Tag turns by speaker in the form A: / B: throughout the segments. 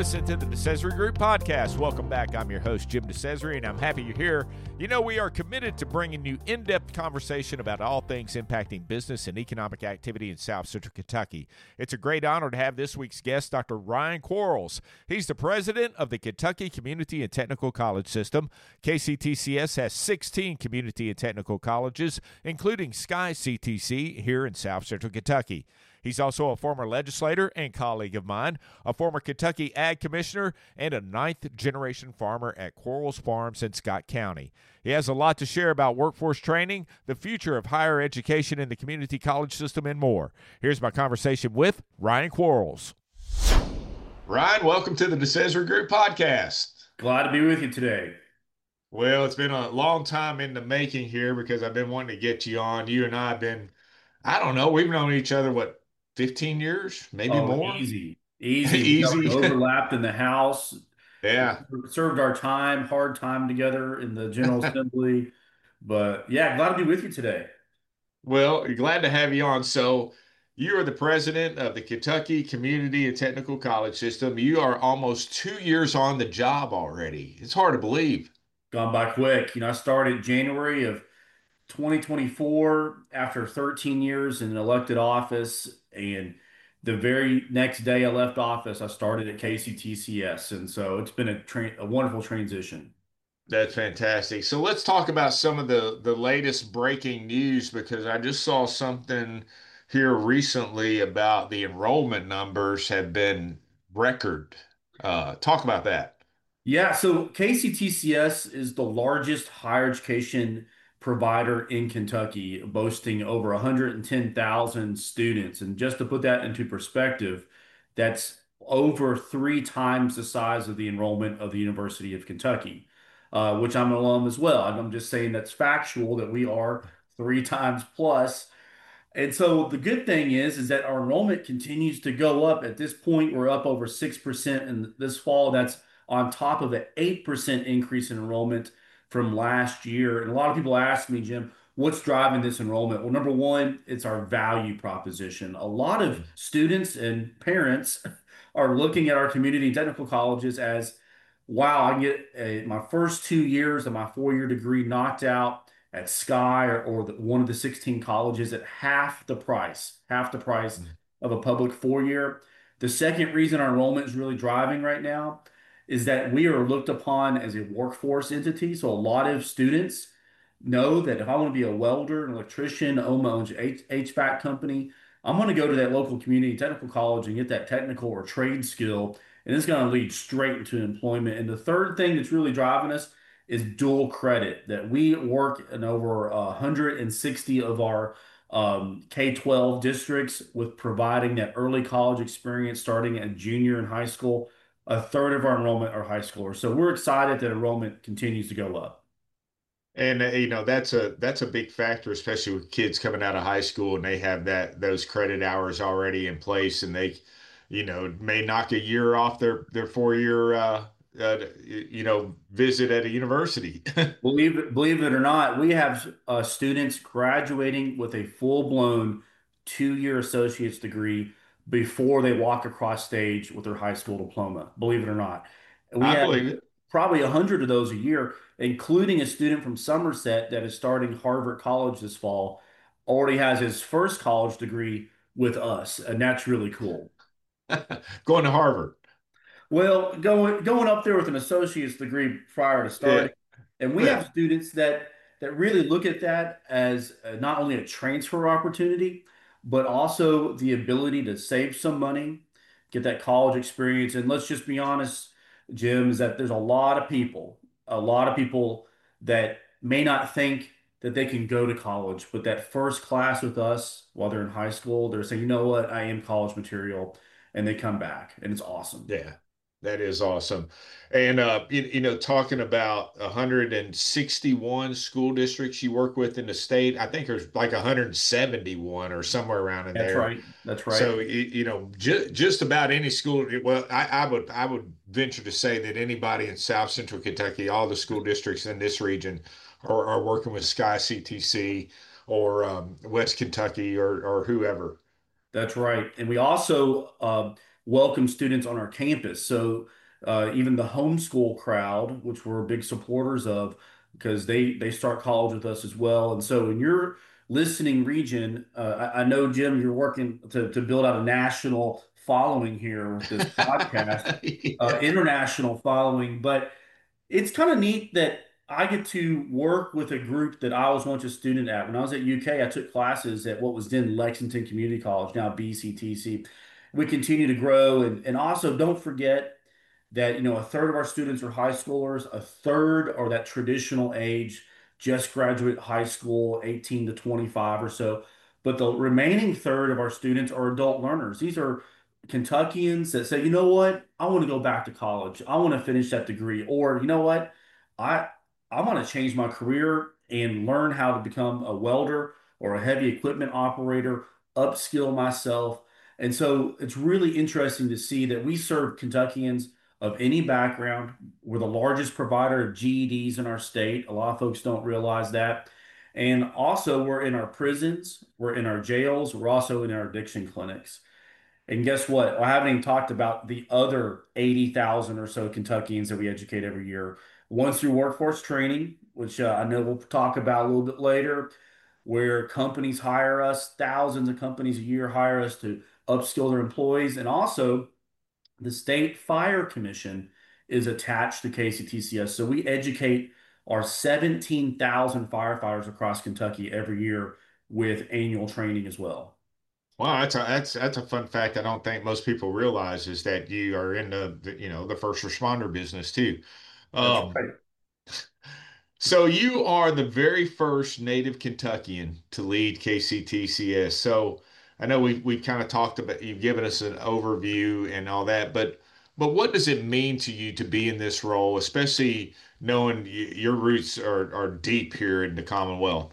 A: listening to the DeCesare Group podcast. Welcome back. I'm your host, Jim DeCesare, and I'm happy you're here. You know, we are committed to bringing you in-depth conversation about all things impacting business and economic activity in South Central Kentucky. It's a great honor to have this week's guest, Dr. Ryan Quarles. He's the president of the Kentucky Community and Technical College System. KCTCS has 16 community and technical colleges, including Sky CTC here in South Central Kentucky. He's also a former legislator and colleague of mine, a former Kentucky Ag Commissioner, and a ninth-generation farmer at Quarles Farms in Scott County. He has a lot to share about workforce training, the future of higher education in the community college system, and more. Here's my conversation with Ryan Quarles. Ryan, welcome to the DeCesare Group podcast.
B: Glad to be with you today.
A: Well, it's been a long time in the making here because I've been wanting to get you on. You and I have been, I don't know, we've known each other, 15 years, maybe more?
B: Easy.
A: Easy.
B: Overlapped in the house.
A: Yeah.
B: Served our hard time together in the General Assembly. But yeah, glad to be with you today.
A: Well, glad to have you on. So you are the president of the Kentucky Community and Technical College System. You are almost 2 years on the job already. It's hard to believe.
B: Gone by quick. I started January of 2024 after 13 years in an elected office. And the very next day I left office, I started at KCTCS. And so it's been a wonderful transition.
A: That's fantastic. So let's talk about some of the latest breaking news because I just saw something here recently about the enrollment numbers have been record. Talk about that.
B: Yeah, so KCTCS is the largest higher education provider in Kentucky, boasting over 110,000 students. And just to put that into perspective, that's over three times the size of the enrollment of the University of Kentucky, which I'm an alum as well. I'm just saying that's factual that we are three times plus. And so the good thing is that our enrollment continues to go up. At this point, we're up over 6% in this fall. That's on top of an 8% increase in enrollment from last year. And a lot of people ask me, Jim, what's driving this enrollment? Well, number one, it's our value proposition. A lot of students and parents are looking at our community and technical colleges as, wow, I can get my first 2 years of my four-year degree knocked out at Sky or one of the 16 colleges at half the price of a public four-year. The second reason our enrollment is really driving right now is that we are looked upon as a workforce entity. So a lot of students know that if I want to be a welder, an electrician, own my own HVAC company, I'm going to go to that local community technical college and get that technical or trade skill, and it's going to lead straight into employment. And the third thing that's really driving us is dual credit, that we work in over 160 of our K-12 districts with providing that early college experience starting at junior and high school. A third of our enrollment are high schoolers. So we're excited that enrollment continues to go up.
A: And that's a big factor, especially with kids coming out of high school and they have those credit hours already in place, and they, may knock a year off their 4 year visit at a university.
B: Believe it or not, we have students graduating with a full-blown 2 year associate's degree before they walk across stage with their high school diploma. Believe it or not. And we
A: I
B: have
A: believe it.
B: probably 100 of those a year, including a student from Somerset that is starting Harvard College this fall, already has his first college degree with us, and that's really cool.
A: Going to Harvard.
B: Well, going up there with an associate's degree prior to
A: Yeah.
B: starting, and we
A: Yeah.
B: have students that really look at that as not only a transfer opportunity, but also the ability to save some money, get that college experience. And let's just be honest, Jim, is that there's a lot of people that may not think that they can go to college, but that first class with us while they're in high school, they're saying, you know what, I am college material, and they come back, and it's awesome.
A: Yeah. That is awesome. And talking about 161 school districts you work with in the state, I think there's like 171 or somewhere around in
B: That's
A: there.
B: right. That's right.
A: So just about any school. Well, I would venture to say that anybody in South Central Kentucky, all the school districts in this region, are working with Sky CTC or West Kentucky or whoever.
B: That's right. And we also welcome students on our campus. So even the homeschool crowd, which we're big supporters of, because they start college with us as well. And so in your listening region, I know, Jim, you're working to build out a national following here with this podcast,
A: Yeah.
B: international following, but it's kind of neat that I get to work with a group that I was once a student at. When I was at UK, I took classes at what was then Lexington Community College, now BCTC. We continue to grow, and also don't forget that a third of our students are high schoolers, a third are that traditional age, just graduate high school, 18 to 25 or so. But the remaining third of our students are adult learners. These are Kentuckians that say, you know what, I want to go back to college. I want to finish that degree. Or, you know what, I I want to change my career and learn how to become a welder or a heavy equipment operator, upskill myself. And so it's really interesting to see that we serve Kentuckians of any background. We're the largest provider of GEDs in our state. A lot of folks don't realize that. And also, we're in our prisons, we're in our jails, we're also in our addiction clinics. And guess what? I haven't even talked about the other 80,000 or so Kentuckians that we educate every year. One through workforce training, which I know we'll talk about a little bit later, where companies hire us, thousands of companies a year hire us to upskill their employees. And also, the State Fire Commission is attached to KCTCS. So we educate our 17,000 firefighters across Kentucky every year with annual training as well.
A: Wow, that's a fun fact I don't think most people realize is that you are in the first responder business too.
B: That's
A: Um,
B: right.
A: so you are the very first native Kentuckian to lead KCTCS. So I know we've kind of talked about you've given us an overview and all that, but what does it mean to you to be in this role, especially knowing your roots are deep here in the Commonwealth?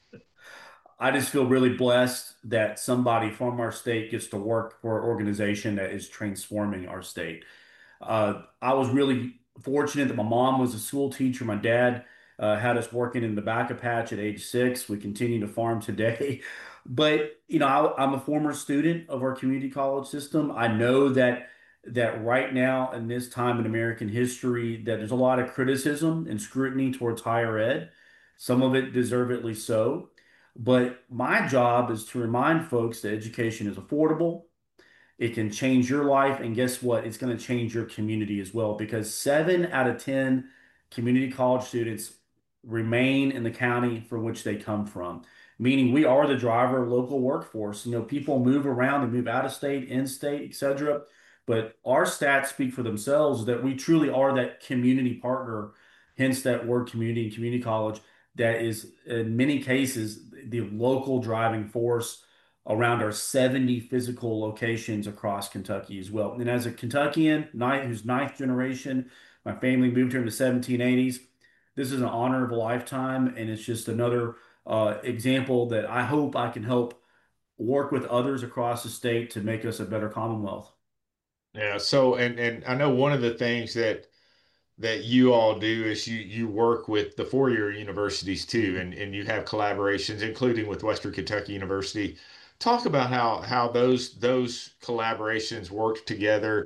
B: I just feel really blessed that somebody from our state gets to work for an organization that is transforming our state. I was really fortunate that my mom was a school teacher. My dad had us working in the tobacco patch at age 6. We continue to farm today. But I'm a former student of our community college system. I know that right now in this time in American history, that there's a lot of criticism and scrutiny towards higher ed. Some of it deservedly so. But my job is to remind folks that education is affordable. It can change your life. And guess what? It's going to change your community as well because 7 out of 10 community college students remain in the county from which they come from, meaning we are the driver of local workforce. People move around, they move out of state, in state, etc. But our stats speak for themselves that we truly are that community partner, hence that word community and community college, that is in many cases the local driving force around our 70 physical locations across Kentucky as well. And as a Kentuckian, who's ninth generation, my family moved here in the 1780s. This is an honor of a lifetime, and it's just another example that I hope I can help work with others across the state to make us a better Commonwealth.
A: Yeah, so and I know one of the things that you all do is you work with the four-year universities too, and you have collaborations, including with Western Kentucky University. Talk about how those collaborations work together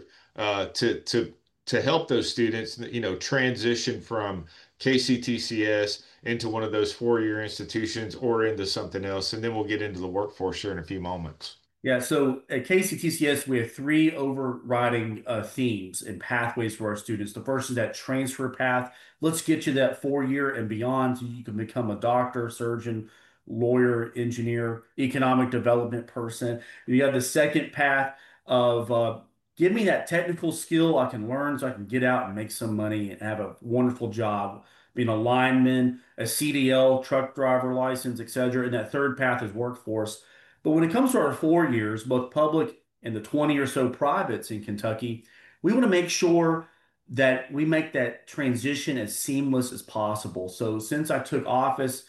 A: to help those students, transition from KCTCS into one of those four-year institutions or into something else, and then we'll get into the workforce here in a few moments.
B: Yeah, so at KCTCS, we have three overriding themes and pathways for our students. The first is that transfer path. Let's get you that 4 year and beyond so you can become a doctor, surgeon, lawyer, engineer, economic development person. You have the second path of give me that technical skill I can learn so I can get out and make some money and have a wonderful job, being a lineman, a CDL, truck driver license, etc. And that third path is workforce. But when it comes to our 4 years, both public and the 20 or so privates in Kentucky, we want to make sure that we make that transition as seamless as possible. So since I took office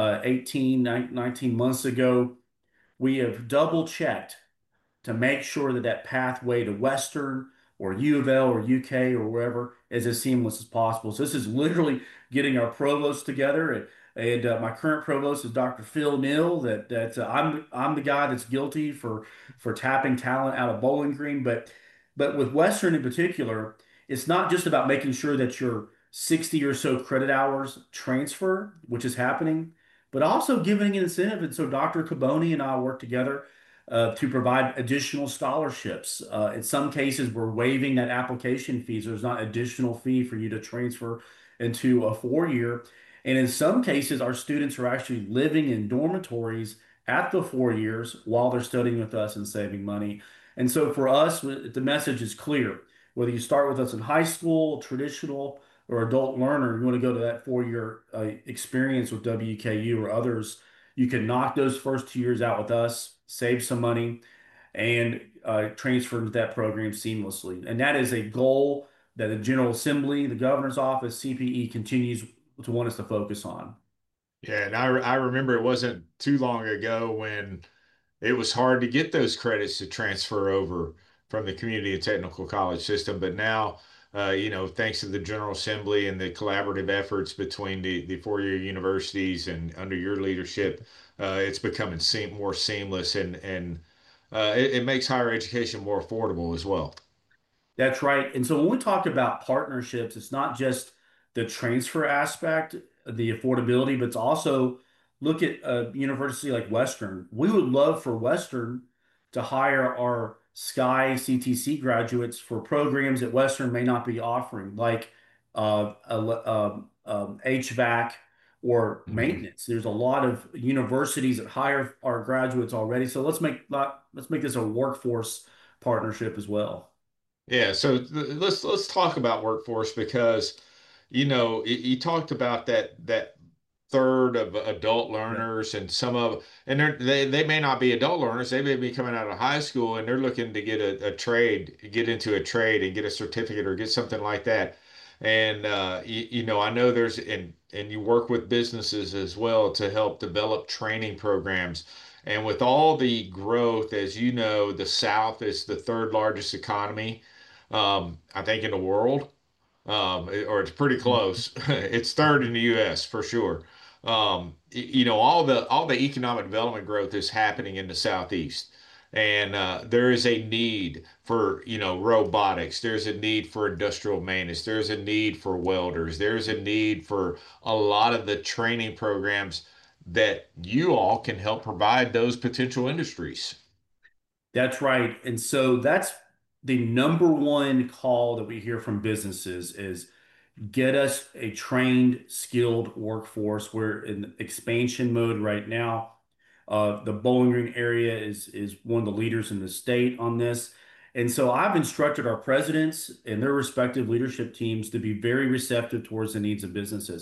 B: 19 months ago, we have double checked to make sure that that pathway to Western or U of L or UK or wherever is as seamless as possible. So this is literally getting our provost together, and my current provost is Dr. Phil Neal. I'm the guy that's guilty for tapping talent out of Bowling Green, but But with Western in particular, it's not just about making sure that your 60 or so credit hours transfer, which is happening, but also giving an incentive. And so Dr. Caboni and I work together to provide additional scholarships. In some cases, we're waiving that application fees. There's not additional fee for you to transfer into a 4 year. And in some cases, our students are actually living in dormitories at the 4 years while they're studying with us and saving money. And so for us, the message is clear. Whether you start with us in high school, traditional, or adult learner, you want to go to that 4 year experience with WKU or others, you can knock those first 2 years out with us, save some money, and transfer into that program seamlessly. And that is a goal that the General Assembly, the Governor's Office, CPE continues to want us to focus on.
A: Yeah, and I remember it wasn't too long ago when it was hard to get those credits to transfer over from the community and technical college system. But now, thanks to the General Assembly and the collaborative efforts between the four-year universities and under your leadership, it's becoming more seamless and it makes higher education more affordable as well.
B: That's right. And so when we talk about partnerships, it's not just the transfer aspect, the affordability, but it's also look at a university like Western. We would love for Western to hire our Sky CTC graduates for programs that Western may not be offering, like HVAC or
A: Mhm.
B: maintenance. There's a lot of universities that hire our graduates already. So let's make this a workforce partnership as well.
A: Yeah, so let's talk about workforce because you talked about that third of adult
B: Yeah.
A: learners and some of and they may not be adult learners, they may be coming out of high school and they're looking to get a trade, get into a trade and get a certificate or get something like that. And I know and you work with businesses as well to help develop training programs. And with all the growth, as you know, the South is the third largest economy, I think, in the world, or it's pretty close. It's third in the U.S. for sure. All the economic development growth is happening in the Southeast, and there is a need for robotics. There's a need for industrial maintenance. There's a need for welders. There's a need for a lot of the training programs that you all can help provide those potential industries.
B: That's right. And so that's the number one call that we hear from businesses is get us a trained, skilled workforce. We're in expansion mode right now. The Bowling Green area is one of the leaders in the state on this. And so I've instructed our presidents and their respective leadership teams to be very receptive towards the needs of businesses.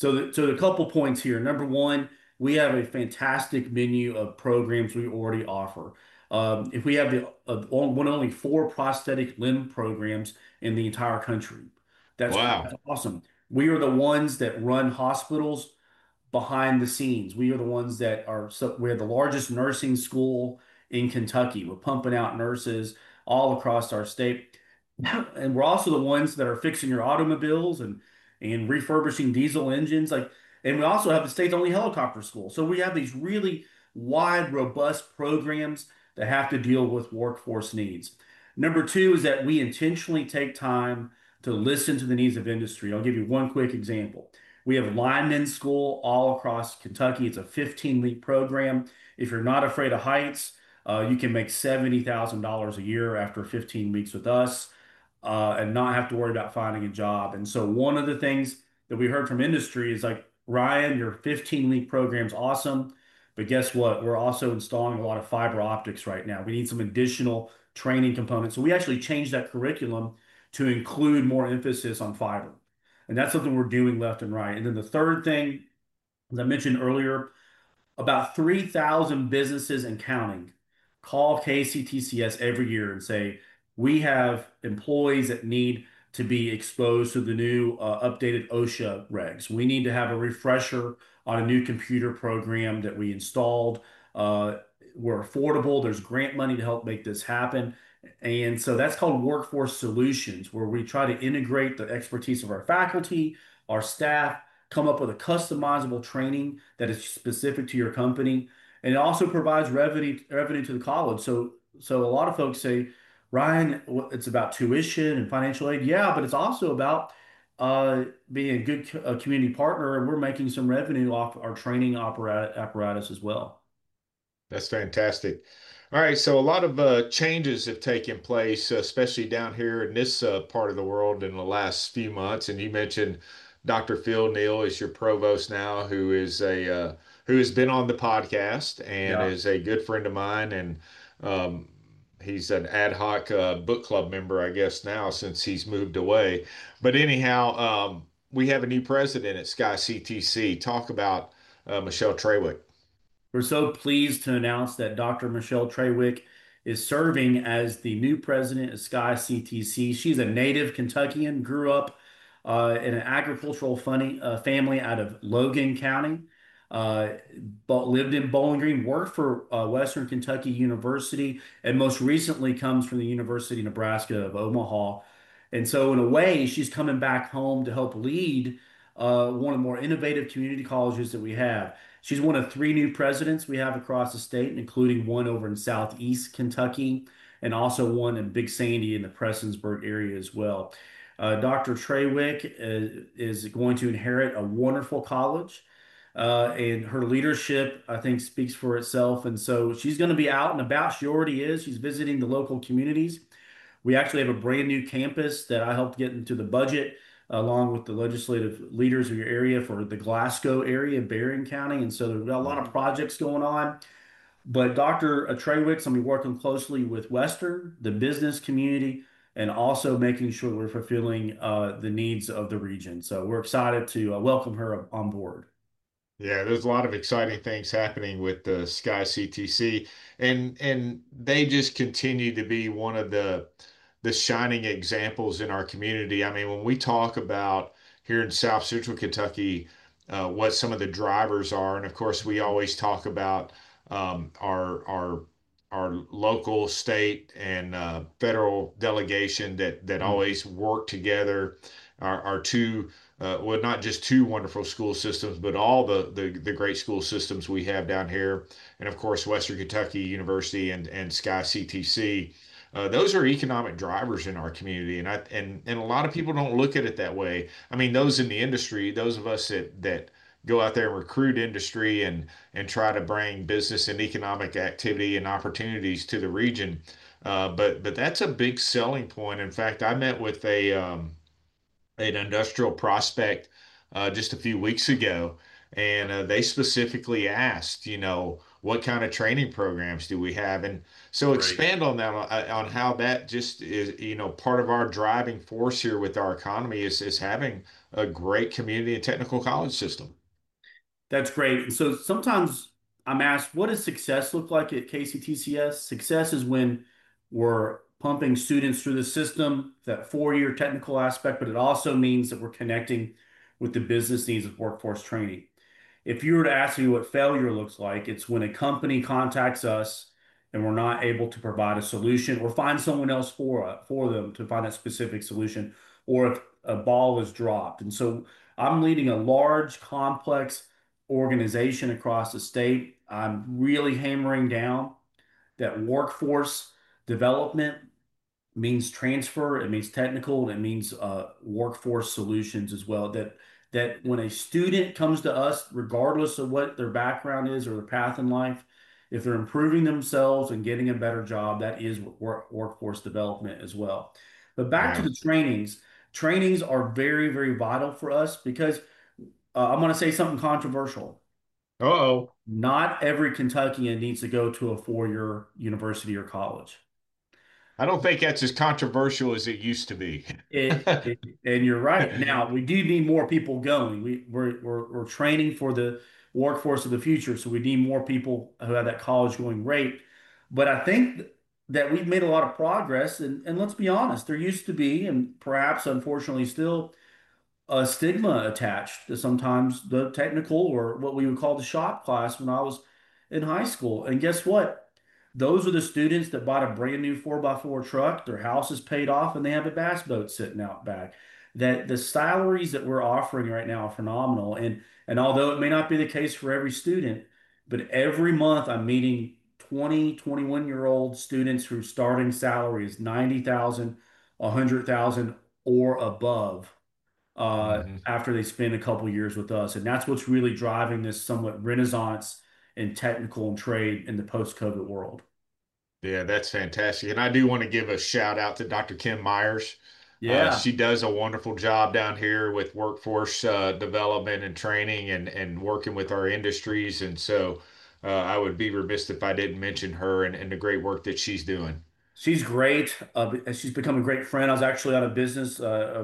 B: So a couple points here. Number one, we have a fantastic menu of programs we already offer. If we have one of only four prosthetic limb programs in the entire country.
A: Wow.
B: That's awesome. We are the ones that run hospitals behind the scenes. We are the ones that are so we're the largest nursing school in Kentucky. We're pumping out nurses all across our state. And we're also the ones that are fixing your automobiles and refurbishing diesel engines. And we also have the state's only helicopter school. So we have these really wide, robust programs that have to deal with workforce needs. Number two is that we intentionally take time to listen to the needs of industry. I'll give you one quick example. We have lineman school all across Kentucky. It's a 15-week program. If you're not afraid of heights, you can make $70,000 a year after 15 weeks with us, and not have to worry about finding a job. And so one of the things that we heard from industry is like, Ryan, your 15-week program's awesome, but guess what? We're also installing a lot of fiber optics right now. We need some additional training components. So we actually changed that curriculum to include more emphasis on fiber. And that's something we're doing left and right. And then the third thing, as I mentioned earlier, about 3,000 businesses and counting call KCTCS every year and say, we have employees that need to be exposed to the new updated OSHA regs. We need to have a refresher on a new computer program that we installed. Uh, we're affordable. There's grant money to help make this happen. And so that's called Workforce Solutions, where we try to integrate the expertise of our faculty, our staff, come up with a customizable training that is specific to your company. And it also provides revenue to the college. So a lot of folks say, Ryan, it's about tuition and financial aid. Yeah, but it's also about being a good community partner, and we're making some revenue off our training apparatus as well.
A: That's fantastic. All right, so a lot of changes have taken place, especially down here in this part of the world in the last few months. And you mentioned Dr. Phil Neal is your provost now, who has been on the podcast and
B: Yeah.
A: is a good friend of mine, and um, he's an ad hoc book club member, I guess now since he's moved away. But anyhow, we have a new president at Sky CTC. Talk about Michelle Trawick.
B: We're so pleased to announce that Dr. Michelle Trawick is serving as the new president of Sky CTC. She's a native Kentuckian, grew up in an agricultural family out of Logan County, uh, but lived in Bowling Green, worked for Western Kentucky University, and most recently comes from the University of Nebraska of Omaha. And so, in a way, she's coming back home to help lead one of the more innovative community colleges that we have. She's one of three new presidents we have across the state, including one over in southeast Kentucky and also one in Big Sandy in the Prestonsburg area as well. Dr. Trawick is going to inherit a wonderful college, and her leadership, I think, speaks for itself. And so she's going to be out and about. She already is. She's visiting the local communities. We actually have a brand new campus that I helped get into the budget along with the legislative leaders of your area for the Glasgow area, Berrien County. And so there's a lot of projects going on. But Dr. Trawick's going to be working closely with Western, the business community, and also making sure we're fulfilling the needs of the region. So we're excited to welcome her on board.
A: Yeah, there's a lot of exciting things happening with the Sky CTC, and they just continue to be one of the shining examples in our community. I mean, when we talk about here in South Central Kentucky, what some of the drivers are, and of course, we always talk about our local, state, and federal delegation that
B: Mhm.
A: always work together. Our two well, not just two wonderful school systems, but all the great school systems we have down here, and of course Western Kentucky University and Sky CTC. Those are economic drivers in our community, and a lot of people don't look at it that way. I mean, those in the industry, those of us that go out there and recruit industry and try to bring business and economic activity and opportunities to the region. But that's a big selling point. In fact, I met with an industrial prospect just a few weeks ago, and they specifically asked, what kind of training programs do we have? And so
B: Great.
A: expand on that on how that just is, part of our driving force here with our economy is having a great community and technical college system.
B: That's great. And so sometimes I'm asked, what does success look like at KCTCS? Success is when we're pumping students through the system, that 4-year technical aspect, but it also means that we're connecting with the business needs of workforce training. If you were to ask me what failure looks like, it's when a company contacts us and we're not able to provide a solution or find someone else for them to find that specific solution, or if a ball is dropped. And so I'm leading a large, complex organization across the state. I'm really hammering down that workforce development means transfer, it means technical, and it means workforce solutions as well. That when a student comes to us, regardless of what their background is or their path in life, if they're improving themselves and getting a better job, that is workforce development as well. But back to
A: Yeah.
B: the trainings. Trainings are very, very vital for us because I'm going to say something controversial.
A: Uh-oh.
B: Not every Kentuckian needs to go to a 4-year university or college.
A: I don't think that's as controversial as it used to be.
B: And you're right. Now we do need more people going. We're training for the workforce of the future, so we need more people who have that college going rate. But I think that we've made a lot of progress, and let's be honest, there used to be, and perhaps unfortunately still, a stigma attached to sometimes the technical or what we would call the shop class when I was in high school. And guess what? Those are the students that bought a brand new 4x4 truck, their house is paid off, and they have a bass boat sitting out back. That the salaries that we're offering right now are phenomenal. And although it may not be the case for every student, but every month I'm meeting 20, 21-year-old students whose starting salary is 90,000, 100,000 or above
A: Hmm.
B: after they spend a couple years with us. And that's what's really driving this somewhat renaissance in technical and trade in the post-COVID world.
A: Yeah, that's fantastic. And I do want to give a shout out to Dr. Kim Myers.
B: Yeah.
A: She does a wonderful job down here with workforce development and training and working with our industries. And so I would be remiss if I didn't mention her and the great work that she's doing.
B: She's great. She's become a great friend. I was actually on a business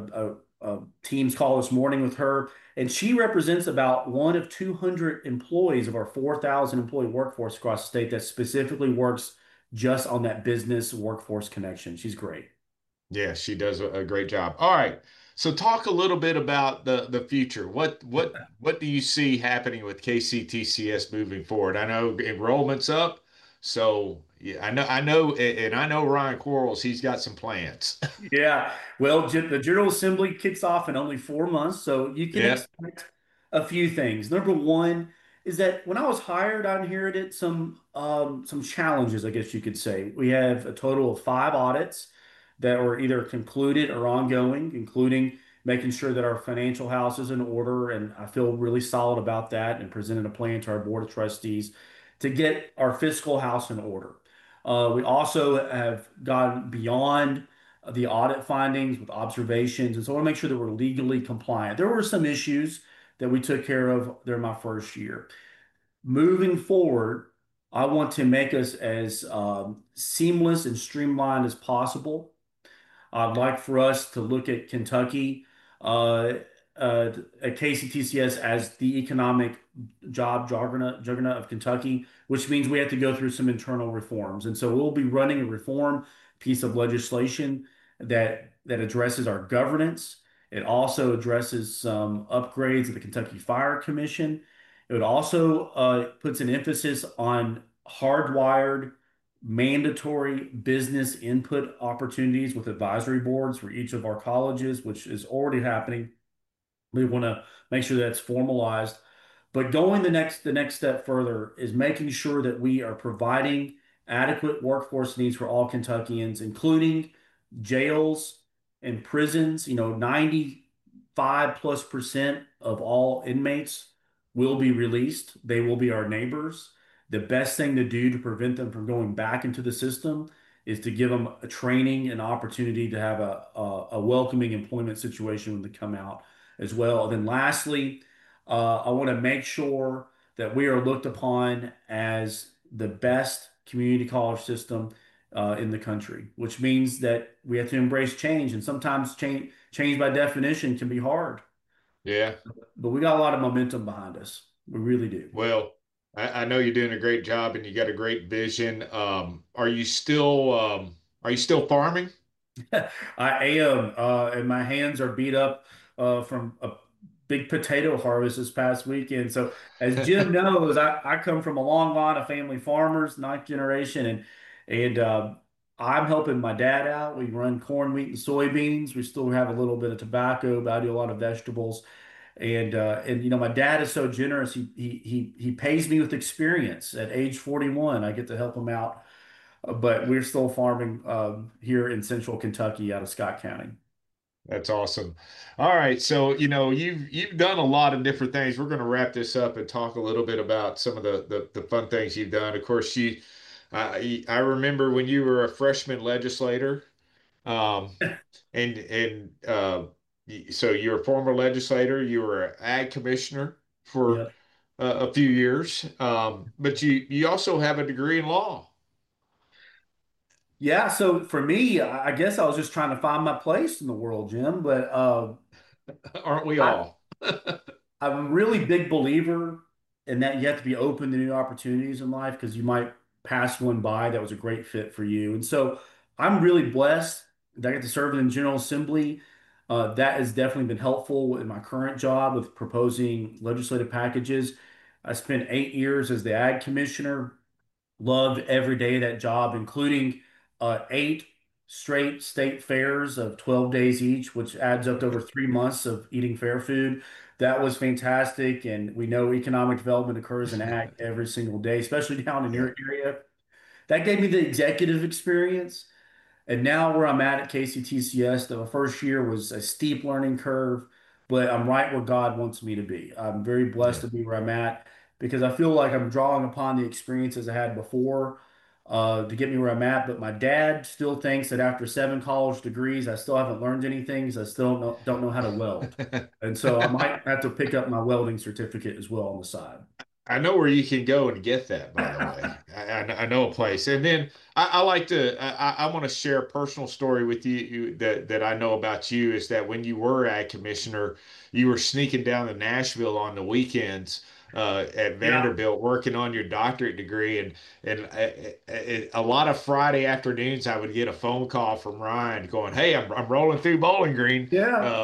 B: Teams call this morning with her, and she represents about one of 200 employees of our 4,000 employee workforce across the state that specifically works just on that business workforce connection. She's great.
A: Yeah, she does a great job. All right. So talk a little bit about the future. What do you see happening with KCTCS moving forward? I know enrollment's up, so yeah, and I know Ryan Quarles, he's got some plans.
B: Yeah, well, the General Assembly kicks off in only 4 months, so you can
A: Yeah.
B: expect a few things. Number one is that when I was hired, I inherited some challenges, I guess you could say. We have a total of 5 audits that were either concluded or ongoing, including making sure that our financial house is in order, and I feel really solid about that, and presented a plan to our board of trustees to get our fiscal house in order. We also have gone beyond the audit findings with observations. And so I want to make sure that we're legally compliant. There were some issues that we took care of during my first year. Moving forward, I want to make us as seamless and streamlined as possible. I'd like for us to look at Kentucky, uh, at KCTCS as the economic juggernaut of Kentucky, which means we have to go through some internal reforms. And so we'll be running a reform piece of legislation that addresses our governance. It also addresses some upgrades of the Kentucky Fire Commission. It would also puts an emphasis on hardwired mandatory business input opportunities with advisory boards for each of our colleges, which is already happening. We want to make sure that's formalized. But going the next step further is making sure that we are providing adequate workforce needs for all Kentuckians, including jails and prisons. 95+% of all inmates will be released. They will be our neighbors. The best thing to do to prevent them from going back into the system is to give them a training and opportunity to have a welcoming employment situation when they come out as well. And then lastly, I want to make sure that we are looked upon as the best community college system in the country, which means that we have to embrace change. And sometimes change by definition can be hard,
A: Yeah.
B: but we got a lot of momentum behind us. We really do.
A: Well, I know you're doing a great job and you got a great vision. Are you still farming?
B: I am, and my hands are beat up from a big potato harvest this past weekend. So, as Jim knows, I come from a long line of family farmers, ninth generation, and I'm helping my dad out. We run corn, wheat, and soybeans. We still have a little bit of tobacco, but I do a lot of vegetables. And my dad is so generous. He pays me with experience. At age 41, I get to help him out, but we're still farming here in central Kentucky out of Scott County.
A: That's awesome. All right, so you've done a lot of different things. We're going to wrap this up and talk a little bit about some of the fun things you've done. Of course, I remember when you were a freshman legislator, um, so you're a former legislator. You were an ag commissioner for
B: Yeah.
A: a few years, but you also have a degree in law,
B: Yeah, so for me, I guess I was just trying to find my place in the world, Jim. But
A: aren't we
B: I,
A: all?
B: I'm a really big believer in that you have to be open to new opportunities in life because you might pass one by that was a great fit for you. And so I'm really blessed that I get to serve in the General Assembly. That has definitely been helpful in my current job with proposing legislative packages. I spent 8 years as the Ag Commissioner. Loved every day of that job, including 8 straight state fairs of 12 days each, which adds up to over 3 months of eating fair food. That was fantastic. And we know economic development occurs in ag every single day, especially down in
A: Yeah.
B: your area. that gave me the executive experience. And now where I'm at KCTCS, the first year was a steep learning curve, but I'm right where God wants me to be. I'm very blessed
A: Yeah.
B: to be where I'm at because I feel like I'm drawing upon the experiences I had before to get me where I'm at. But my dad still thinks that after 7 college degrees, I still haven't learned anything because I still don't know how to weld. And so I might have to pick up my welding certificate as well on the side.
A: I know where you can go and get that, by the way. I know a place. And then I like to, I want to share a personal story with you, that I know about you is that when you were ag commissioner, you were sneaking down to Nashville on the weekends at
B: Yeah.
A: Vanderbilt working on your doctorate degree. And a lot of Friday afternoons, I would get a phone call from Ryan going, "Hey, I'm rolling through Bowling Green,"
B: Yeah.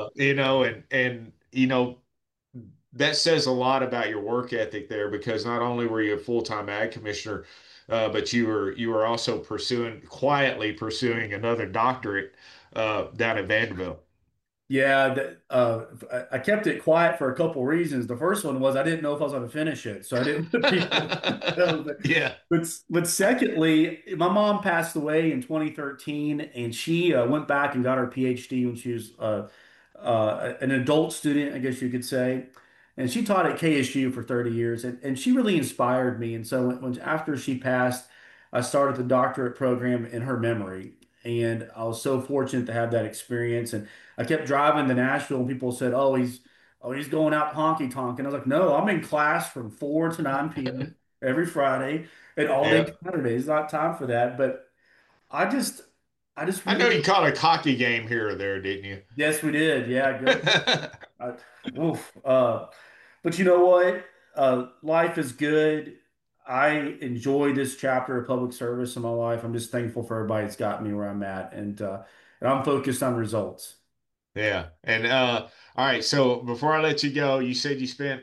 A: and that says a lot about your work ethic there because not only were you a full-time ag commissioner, but you were also quietly pursuing another doctorate down at Vanderbilt.
B: Yeah, I kept it quiet for a couple reasons. The first one was I didn't know if I was going to finish it, so I didn't want people to know.
A: Yeah.
B: But secondly, my mom passed away in 2013, and she went back and got her PhD when she was an adult student, I guess you could say. And she taught at KSU for 30 years, and she really inspired me. And so after she passed, I started the doctorate program in her memory. And I was so fortunate to have that experience. And I kept driving to Nashville, and people said, he's going out honky tonk." And I was like, "No, I'm in class from 4 to 9 p.m. every Friday and all day
A: Yeah.
B: Saturday. It's not time for that." But I just, I just
A: I know
B: really,
A: you caught a hockey game here or there, didn't you?
B: yes, we did. Yeah, good. I, oof. But you know what? Life is good. I enjoy this chapter of public service in my life. I'm just thankful for everybody that's got me where I'm at, and I'm focused on results.
A: Yeah. And all right, so before I let you go, you said you spent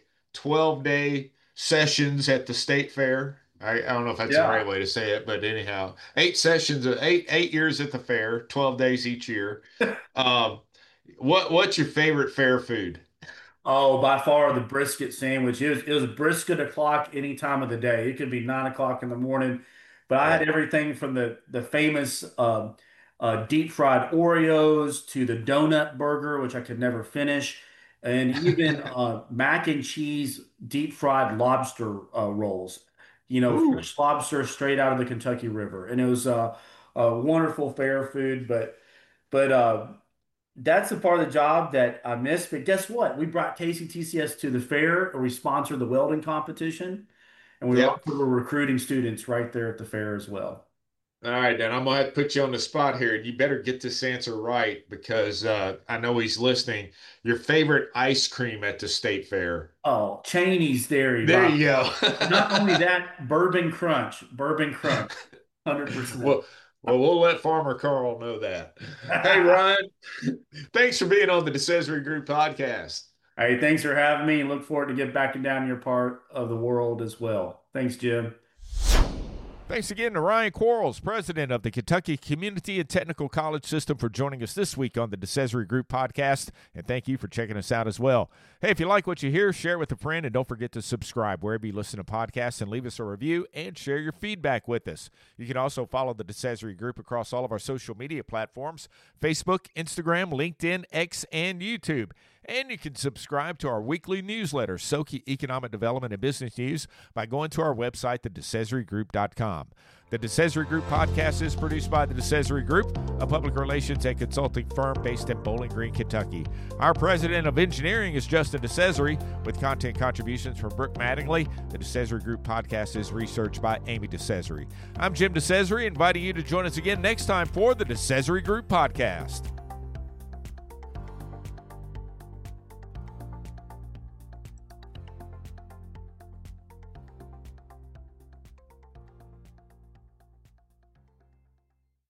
A: 12-day sessions at the state fair. I don't know if that's the
B: Yeah.
A: right way to say it, but anyhow, 8 sessions, 8 years at the fair, 12 days each year. Um, what's your favorite fair food?
B: Oh, by far the brisket sandwich. It was brisket o'clock any time of the day. It could be 9 o'clock in the morning, but I
A: Yeah.
B: had everything from the famous deep fried Oreos to the donut burger, which I could never finish, and even mac and cheese deep fried lobster rolls.
A: Ooh.
B: Fresh lobster straight out of the Kentucky River, and it was a wonderful fair food, but that's the part of the job that I missed. But guess what? We brought KCTCS to the fair, or we sponsored the welding competition, and we
A: Yep.
B: were recruiting students right there at the fair as well.
A: All right, then I'm gonna have to put you on the spot here. You better get this answer right because I know he's listening. Your favorite ice cream at the state fair?
B: Oh, Cheney's Dairy
A: There
B: by
A: you go.
B: far. Not only that, Bourbon Crunch, 100%.
A: Well, we'll let Farmer Carl know that. Hey, Ryan, thanks for being on the DeCesare Group podcast.
B: Hey, thanks for having me. Look forward to get back down your part of the world as well. Thanks, Jim.
A: Thanks again to Ryan Quarles, president of the Kentucky Community and Technical College System, for joining us this week on the DeCesare Group podcast. And thank you for checking us out as well. Hey, if you like what you hear, share it with a friend, and don't forget to subscribe wherever you listen to podcasts and leave us a review and share your feedback with us. You can also follow the DeCesare Group across all of our social media platforms: Facebook, Instagram, LinkedIn, X, and YouTube. And you can subscribe to our weekly newsletter, SoKy Economic Development and Business News, by going to our website, thedecesaregroup.com. The DeCesare Group podcast is produced by the DeCesare Group, a public relations and consulting firm based in Bowling Green, Kentucky. Our president of engineering is Justin DeCesare, with content contributions from Brooke Mattingly. The DeCesare Group podcast is researched by Amy DeCesare. I'm Jim DeCesare, inviting you to join us again next time for the DeCesare Group podcast.